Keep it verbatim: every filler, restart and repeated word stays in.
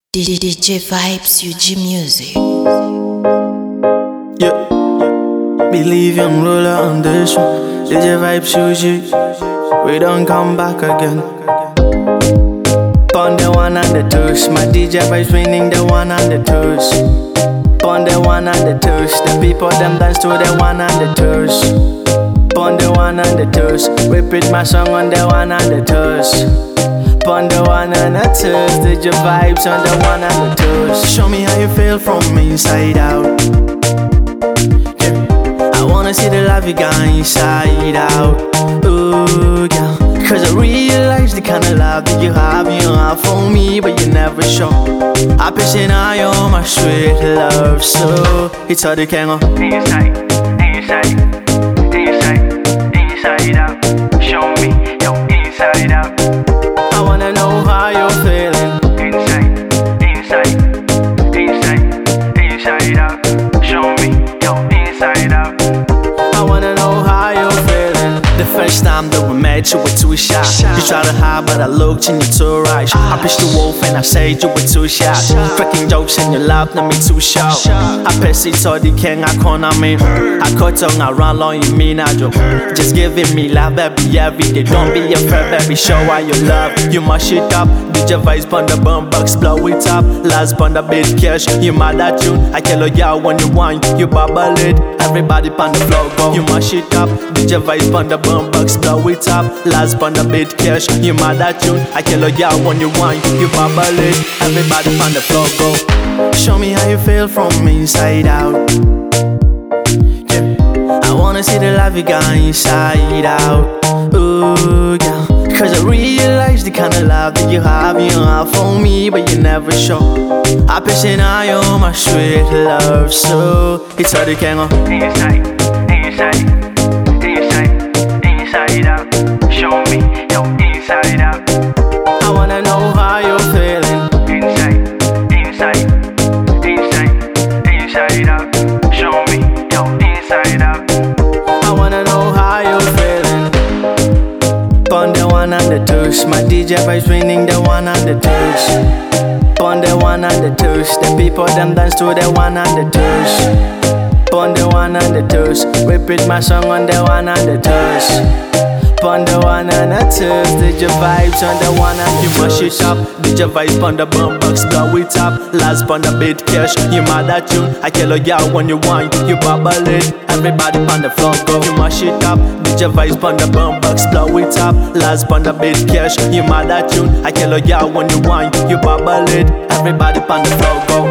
D J Vibes U G Music. Yeah, believe young ruler on this one. D J Vibes U G, we don't come back again. Pon the one and the twos, my D J Vibes winning the one and the twos. Pon the one and the twos, the people them dance to the one and the twos. Pon the one and the twos, repeat my song on the one and the twos. On the one and the twos, did your vibes on the one and the twos. Show me how you feel from inside out. Yeah. I wanna see the love you got inside out. Ooh, yeah. Cause I realize the kind of love that you have, you have for me, but you never show. I appreciate now you're my sweet love, so it's all the can go. Inside, inside, inside, inside out. Show me your inside out. I wanna know how you're feeling. Inside, inside, inside, inside out. Show me your inside out. I wanna know how you're feeling. The first time that we met, you were too shy. You tried to hide, but I looked in your two eyes. I pitched the wolf and I said you were too shy. Cracking jokes and you laughed at me too sharp. I pressed it all the king, I can't I mean. I cut on around long, you mean I do. Just giving me love every every day. Don't be afraid, baby, show why you love. You mash it up, D J Vibes on the bum box, blow it up. Last on the big cash, you mad at you. I kill a y'all when you want, you bubble it. Everybody on the floor go. You mash it up, D J Vibes on the bum box, blow it up. Last on the big cash, you mad at you. I kill a y'all when you want, you bubble it. Everybody on the floor go. Show me how you feel from inside out. Yeah, I wanna see the love you got inside out. Ooh, yeah. Cause I realize the kind of love that you have, you have for me, but you never show. I appreciate now you're my sweet love, so it's all the can go. Inside, inside, inside, inside out. Show me your inside out. I wanna know how you're feeling. Inside, inside, inside, inside out. Show me your inside out. I wanna know how you're feeling. Pon the one and the twos, my D J Vibes winning the one and the twos. Pon the one and the twos, the people them dance to the one and the twos. Pon the one and the twos, repeat my song on the one and the twos. Pon the one and the twos, did your vibes on the one and you mash it up. Did your vibes on the bum box, blow it up. Last on the beat cash, you mad at you. I kill a y'all when you want, you bubble it. Everybody on the floor go. You mash it up, did your vibes on the bum box, blow it up. Last on the beat cash, you mad at you. I kill a y'all when you want, you bubble it. Everybody on the floor go.